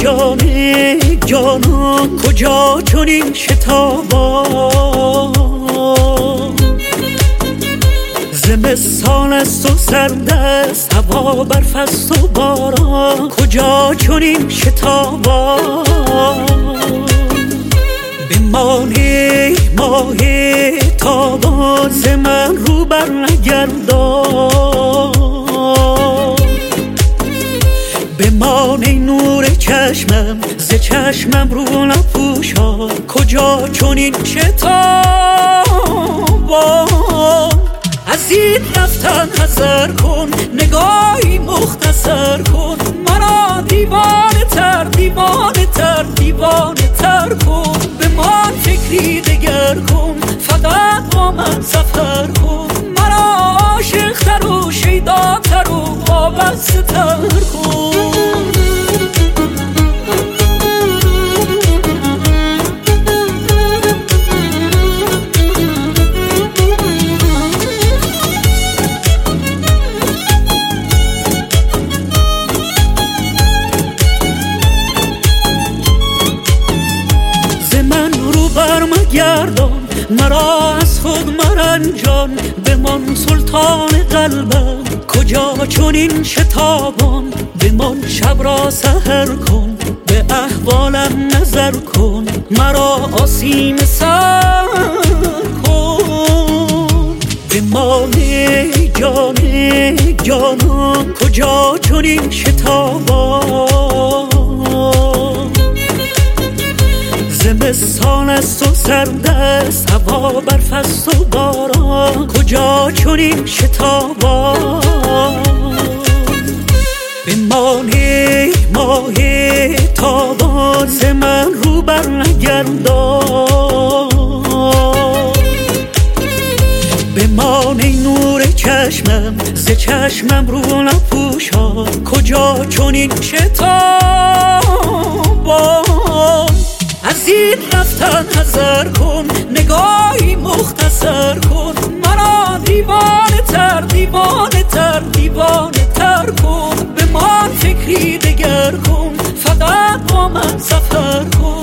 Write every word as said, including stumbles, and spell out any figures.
جان جانان کجا چنین شتابان، زمستان است و سرد است، هوا برف است و باران، کجا چنین شتابان. بمانی ماه تابان، ز من رو بر نگردان، بمانی نور چشمم، ز چشمم رو نپوشان، کجا چنین شتابان. از این رفتن حذر کن، نگاهی مختصر کن، مرا دیوانه تر دیوانه تر دیوانه تر کن. به من فکری دگر کن، فقط با من سفر کن، مرا عاشق تر و شیدا تر و وابسته تر کن. برمگردان مرا از خود مرنجان، بمان سلطان قلبم کجا چنین شتابان. بمان شب را سحر کن، به احوالم نظر کن، مرا آسیم سر کن. بمان جان جانان کجا چنین شتابان، زمستان است و سرد است، هوا برف است و باران، کجا چنین شتابان. بمانی ماه تابان، ز من رو بر نگردان، بمانی نور چشمم، ز چشمم رو نپوشان، کجا چنین شتابان. از این رفتن حذر کن، نگاهی مختصر کن، مرا دیوانه تر دیوانه تر دیوانه تر کن. به من فکری دگر کن، فقط با من سفر کن،